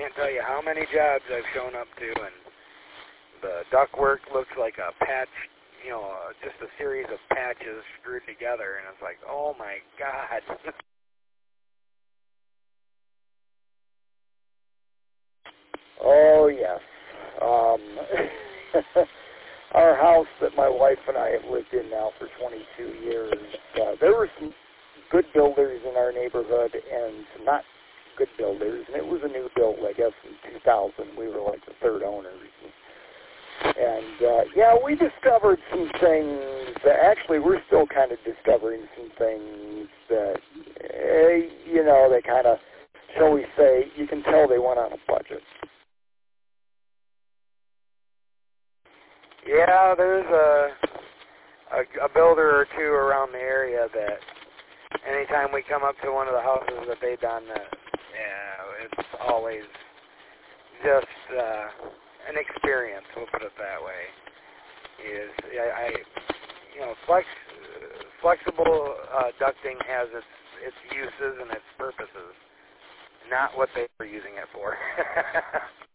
can't tell you how many jobs I've shown up to, and the ductwork looks like a patch, just a series of patches screwed together, and it's like, oh my God. Oh, yes. Our house that my wife and I have lived in now for 22 years, there were some good builders in our neighborhood and some not good builders, and it was a new build, I guess, in 2000. We were like the third owners. And, we discovered some things that actually we're still kind of discovering some things that, they kind of, shall we say, you can tell they went on a budget. Yeah, there's a builder or two around the area that anytime we come up to one of the houses that they've done, it's always just an experience, we'll put it that way. Flexible ducting has its uses and its purposes, not what they were using it for.